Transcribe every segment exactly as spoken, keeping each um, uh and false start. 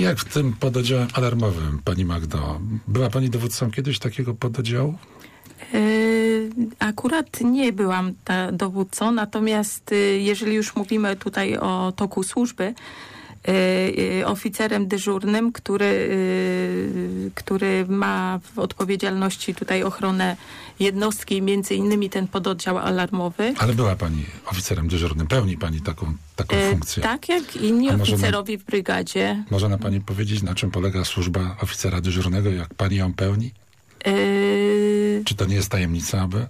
Jak w tym pododdziale alarmowym, pani Magdo? Była pani dowódcą kiedyś takiego pododdziału? Akurat nie byłam ta dowódcą, natomiast jeżeli już mówimy tutaj o toku służby, oficerem dyżurnym, który, który ma w odpowiedzialności tutaj ochronę jednostki, między innymi ten pododdział alarmowy. Ale była pani oficerem dyżurnym, pełni pani taką, taką e, funkcję. Tak jak inni oficerowie na, w brygadzie. Może na pani powiedzieć, na czym polega służba oficera dyżurnego, jak pani ją pełni? E... Czy to nie jest tajemnica, aby?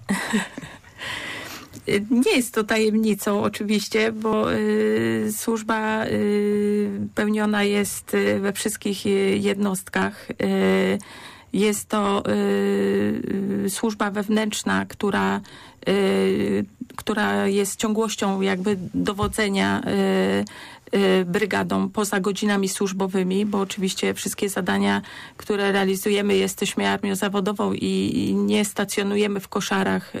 Nie jest to tajemnicą oczywiście, bo y, służba y, pełniona jest we wszystkich jednostkach. Y, jest to y, służba wewnętrzna, która, y, która jest ciągłością jakby dowodzenia y, y, brygadą poza godzinami służbowymi, bo oczywiście wszystkie zadania, które realizujemy, jesteśmy armią zawodową i, i nie stacjonujemy w koszarach y,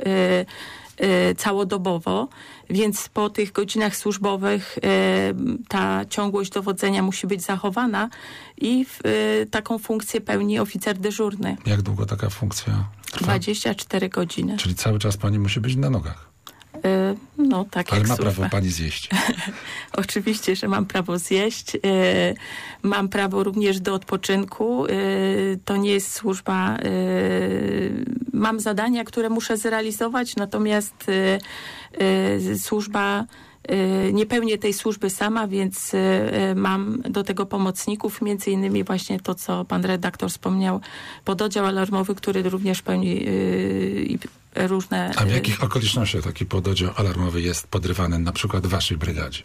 całodobowo, więc po tych godzinach służbowych ta ciągłość dowodzenia musi być zachowana i taką funkcję pełni oficer dyżurny. Jak długo taka funkcja trwa? dwadzieścia cztery godziny. Czyli cały czas pani musi być na nogach? No, tak Ale jak ma służba. prawo pani zjeść? Oczywiście, że mam prawo zjeść. Mam prawo również do odpoczynku. To nie jest służba. Mam zadania, które muszę zrealizować, natomiast służba, nie pełnię tej służby sama, więc mam do tego pomocników, między innymi właśnie to, co pan redaktor wspomniał, pododdział alarmowy, który również pełni różne... A w jakich okolicznościach taki pododdział alarmowy jest podrywany, na przykład w waszej brygadzie?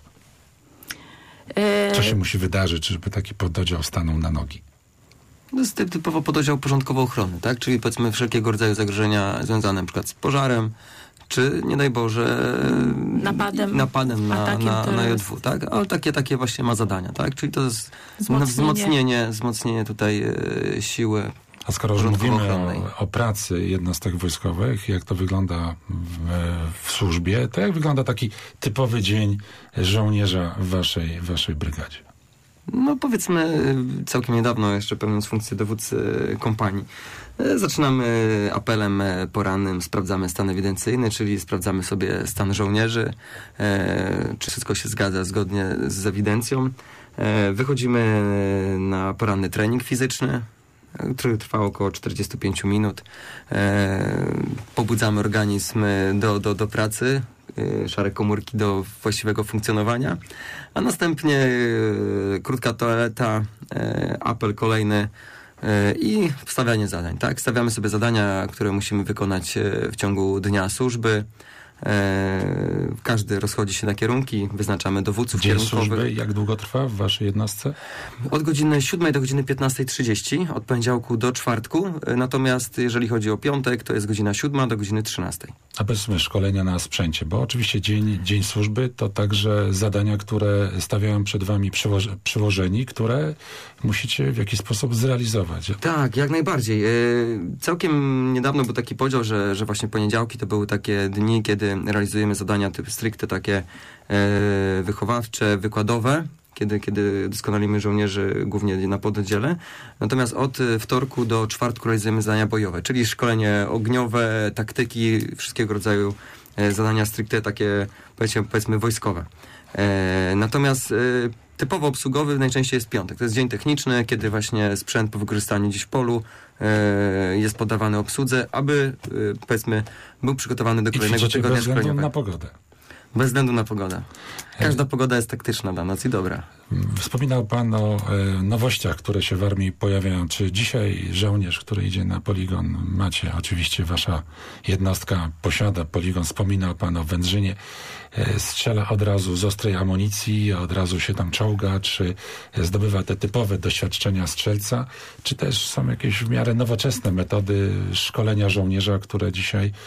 Co się musi wydarzyć, żeby taki pododdział stanął na nogi? To jest typowo pododdział porządkowo-ochronny, tak? Czyli powiedzmy wszelkiego rodzaju zagrożenia związane na przykład z pożarem, czy nie daj Boże napadem, napadem na, na, na J W, tak? Ale takie, takie właśnie ma zadania, tak? Czyli to jest wzmocnienie, wzmocnienie, wzmocnienie tutaj e, siły. A skoro już mówimy o, o pracy jednostek wojskowych, jak to wygląda w, w służbie, to jak wygląda taki typowy dzień żołnierza w waszej, w waszej brygadzie? No powiedzmy całkiem niedawno, jeszcze pełniąc funkcję dowódcy kompanii, zaczynamy apelem porannym, sprawdzamy stan ewidencyjny, czyli sprawdzamy sobie stan żołnierzy, czy wszystko się zgadza zgodnie z ewidencją. Wychodzimy na poranny trening fizyczny, który trwa około czterdzieści pięć minut. Pobudzamy organizm do, do, do pracy, szare komórki do właściwego funkcjonowania, a następnie e, krótka toaleta, e, apel kolejny e, i wstawianie zadań. Tak? Stawiamy sobie zadania, które musimy wykonać w ciągu dnia służby. E, każdy rozchodzi się na kierunki, wyznaczamy dowódców Dzień kierunkowych. Służby, jak długo trwa w waszej jednostce? Od godziny siódmej do godziny piętnastej trzydzieści, od poniedziałku do czwartku, natomiast jeżeli chodzi o piątek, to jest godzina siódma do godziny trzynastej. A powiedzmy szkolenia na sprzęcie, bo oczywiście dzień, dzień służby to także zadania, które stawiają przed wami przyłoż- przyłożeni, które musicie w jakiś sposób zrealizować. Tak, jak najbardziej. Yy, całkiem niedawno był taki podział, że, że właśnie poniedziałki to były takie dni, kiedy realizujemy zadania typu stricte takie yy, wychowawcze, wykładowe, kiedy, kiedy doskonalimy żołnierzy głównie na pododdziale. Natomiast od wtorku do czwartku realizujemy zadania bojowe, czyli szkolenie ogniowe, taktyki, wszystkiego rodzaju e, zadania stricte takie, powiedzmy, powiedzmy wojskowe. E, natomiast e, typowo obsługowy najczęściej jest piątek. To jest dzień techniczny, kiedy właśnie sprzęt po wykorzystaniu gdzieś w polu e, jest poddawany obsłudze, aby e, powiedzmy był przygotowany do kolejnego tygodnia bez względu szkoleniowego. na pogodę. Bez względu na pogodę. Każda pogoda jest taktyczna dla nas i dobra. Wspominał pan o e, nowościach, które się w armii pojawiają. Czy dzisiaj żołnierz, który idzie na poligon, macie, oczywiście wasza jednostka posiada poligon, wspominał pan o Wędrzynie, e, strzela od razu z ostrej amunicji, od razu się tam czołga, czy zdobywa te typowe doświadczenia strzelca, czy też są jakieś w miarę nowoczesne metody szkolenia żołnierza, które dzisiaj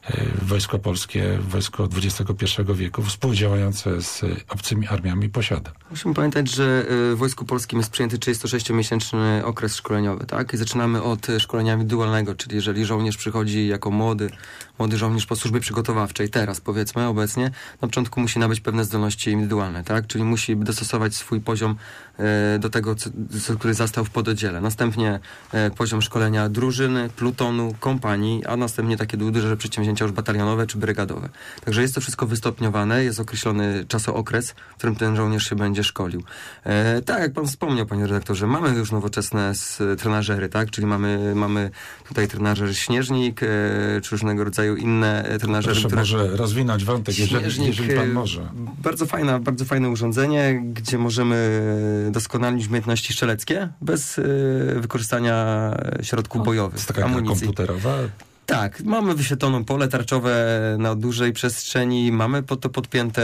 Wojsko Polskie, wojsko dwudziestego pierwszego wieku, współdziałające z obcymi armiami posiada. Musimy pamiętać, że w Wojsku Polskim jest przyjęty trzydziestosześciomiesięczny okres szkoleniowy, tak? I zaczynamy od szkolenia indywidualnego, czyli jeżeli żołnierz przychodzi jako młody, młody żołnierz po służbie przygotowawczej, teraz powiedzmy, obecnie, na początku musi nabyć pewne zdolności indywidualne, tak? Czyli musi dostosować swój poziom e, do tego, co, co, który zastał w pododdziale. Następnie e, poziom szkolenia drużyny, plutonu, kompanii, a następnie takie duże przedsięwzięcia już batalionowe czy brygadowe. Także jest to wszystko wystopniowane, jest określony czasookres, w którym ten żołnierz się będzie szkolił. E, tak, jak pan wspomniał, panie redaktorze, mamy już nowoczesne s, trenażery, tak? Czyli mamy, mamy tutaj trenażer śnieżnik, e, czy różnego rodzaju inne trenażery. Proszę które... może rozwinąć wątek, jeżeli, jeżeli pan może. Bardzo fajna, bardzo fajne urządzenie, gdzie możemy doskonalić umiejętności strzeleckie bez y, wykorzystania środków To bojowych, jest taka gra amunicji. komputerowa. Tak, mamy wyświetlone pole tarczowe na dużej przestrzeni, mamy pod to podpięte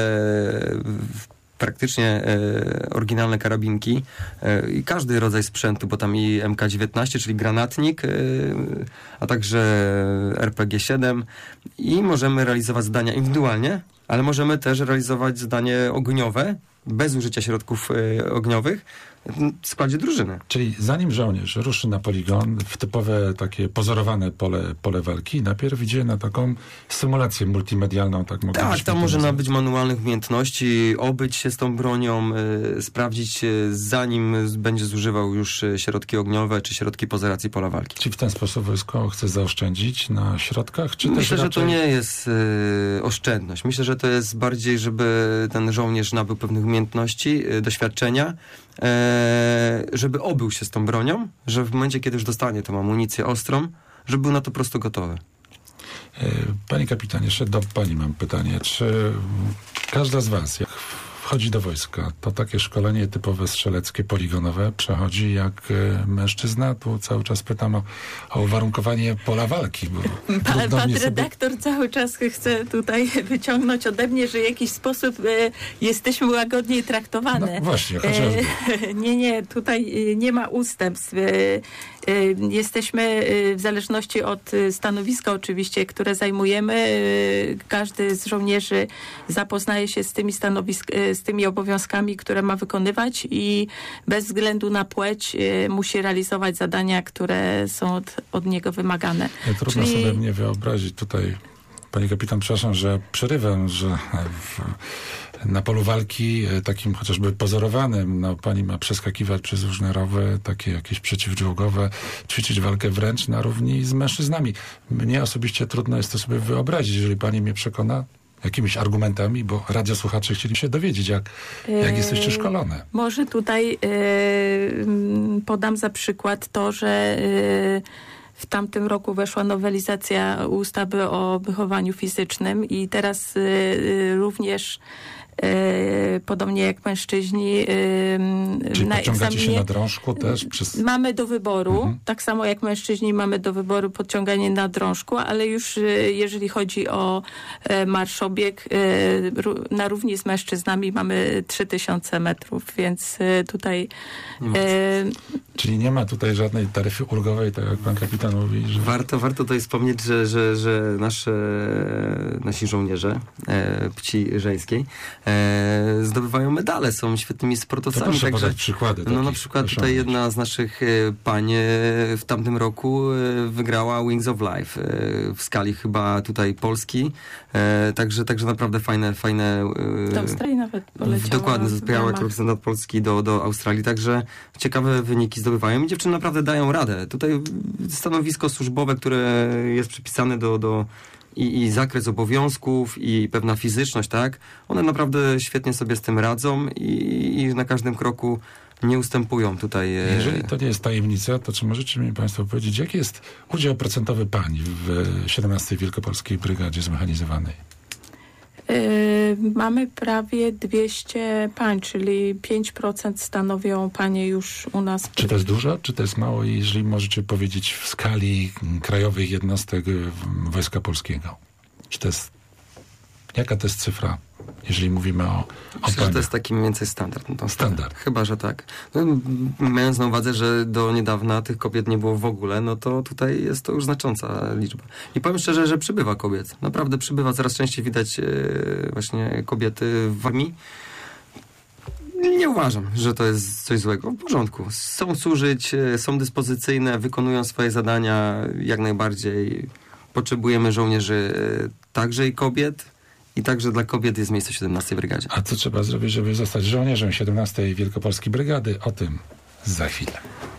w praktycznie e, oryginalne karabinki e, i każdy rodzaj sprzętu, bo tam i M K dziewiętnaście, czyli granatnik, e, a także R P G siedem i możemy realizować zadania indywidualnie, ale możemy też realizować zadanie ogniowe, bez użycia środków e, ogniowych, w składzie drużyny. Czyli zanim żołnierz ruszy na poligon, w typowe takie pozorowane pole, pole walki, najpierw idzie na taką symulację multimedialną, tak mogę Tak, tam może nabyć manualnych umiejętności, obyć się z tą bronią, y, sprawdzić, y, zanim będzie zużywał już y, środki ogniowe, czy środki pozeracji pola walki. Czy w ten sposób wojsko chce zaoszczędzić na środkach? Czy Myślę, też że to nie jest y, oszczędność. Myślę, że to jest bardziej, żeby ten żołnierz nabył pewnych umiejętności, y, doświadczenia, e, żeby obył się z tą bronią, że w momencie, kiedy już dostanie tą amunicję ostrą, żeby był na to po prostu gotowy. Panie kapitanie, jeszcze do pani mam pytanie. Czy każda z was, jak wchodzi do wojska, to takie szkolenie typowe strzeleckie, poligonowe przechodzi jak mężczyzna? Tu cały czas pytam o, o uwarunkowanie pola walki. Bo pan pan sobie... redaktor cały czas chce tutaj wyciągnąć ode mnie, że w jakiś sposób e, jesteśmy łagodniej traktowane. No właśnie, chociażby. E, nie, nie, tutaj nie ma ustępstw. E, e, jesteśmy e, w zależności od stanowiska oczywiście, które zajmujemy. E, każdy z żołnierzy zapoznaje się z tymi stanowisk, e, z tymi obowiązkami, które ma wykonywać i bez względu na płeć e, musi realizować zadania, które są od, od niego wymagane. Nie, trudno Czyli... sobie mnie wyobrazić tutaj, panie kapitan, przepraszam, że przerywam, że w, na polu walki takim chociażby pozorowanym, no, pani ma przeskakiwać przez różne rowy, takie jakieś przeciwczołgowe, ćwiczyć walkę wręcz na równi z mężczyznami. Mnie osobiście trudno jest to sobie wyobrazić, jeżeli pani mnie przekona jakimiś argumentami, bo radiosłuchacze chcieli się dowiedzieć, jak, jak jesteście szkolone. Może tutaj e, podam za przykład to, że e, w tamtym roku weszła nowelizacja ustawy o wychowaniu fizycznym i teraz e, również e, podobnie jak mężczyźni e, Czyli na podciągacie egzaminie się na drążku też? Przez... Mamy do wyboru, Mhm. tak samo jak mężczyźni mamy do wyboru podciąganie na drążku, ale już e, jeżeli chodzi o e, marszobieg, e, ró- na równi z mężczyznami mamy trzy tysiące metrów, więc e, tutaj e, Czyli nie ma tutaj żadnej taryfy ulgowej, tak jak pan kapitan mówi, że... Warto, warto tutaj wspomnieć, że, że, że nasze, nasi żołnierze e, płci żeńskiej e, zdobywają medale, są świetnymi To sportowcami. proszę Także, podać przykłady. no na takich przykład tutaj osiągnięć. jedna z naszych e, pań e, w tamtym roku e, wygrała Wings of Life e, w skali chyba tutaj Polski. E, także, także naprawdę fajne, fajne... E, do Australii nawet poleciała. Dokładnie, w zaspierała ramach- reprezentant Polski do, do Australii, także ciekawe wyniki zdobywają i dziewczyny naprawdę dają radę. Tutaj stanowisko służbowe, które jest przypisane do, do i, i zakres obowiązków i pewna fizyczność, tak? One naprawdę świetnie sobie z tym radzą i, i na każdym kroku nie ustępują tutaj. e, Jeżeli to nie jest tajemnica, to czy możecie mi państwo powiedzieć, jaki jest udział procentowy pań w siedemnastej Wielkopolskiej Brygadzie Zmechanizowanej? Y, mamy prawie dwieście pań, czyli pięć procent stanowią panie już u nas. Czy to jest dużo, czy to jest mało? I jeżeli możecie powiedzieć w skali krajowych jednostek y, Wojska Polskiego. Czy to jest Jaka to jest cyfra, jeżeli mówimy o, o Myślę, że to jest taki mniej więcej standard. No to Standard. Chyba, że tak. No, mając na uwadze, że do niedawna tych kobiet nie było w ogóle, no to tutaj jest to już znacząca liczba. I powiem szczerze, że przybywa kobiet. Naprawdę przybywa. Coraz częściej widać e, właśnie kobiety w armii. Nie uważam, że to jest coś złego. W porządku. Chcą służyć, e, są dyspozycyjne, wykonują swoje zadania jak najbardziej. Potrzebujemy żołnierzy e, także i kobiet. I także dla kobiet jest miejsce w siedemnastej Brygadzie. A co trzeba zrobić, żeby zostać żołnierzem siedemnastej Wielkopolskiej Brygady? O tym za chwilę.